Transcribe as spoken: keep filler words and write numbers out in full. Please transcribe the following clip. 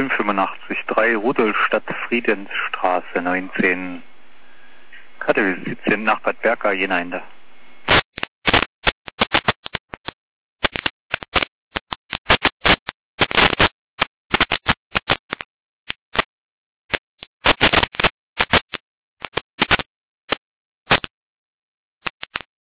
sieben fünfundachtzig drei Rudolstadt Friedensstraße neunzehn. Karte siebzehn nach Bad Berka, Jena.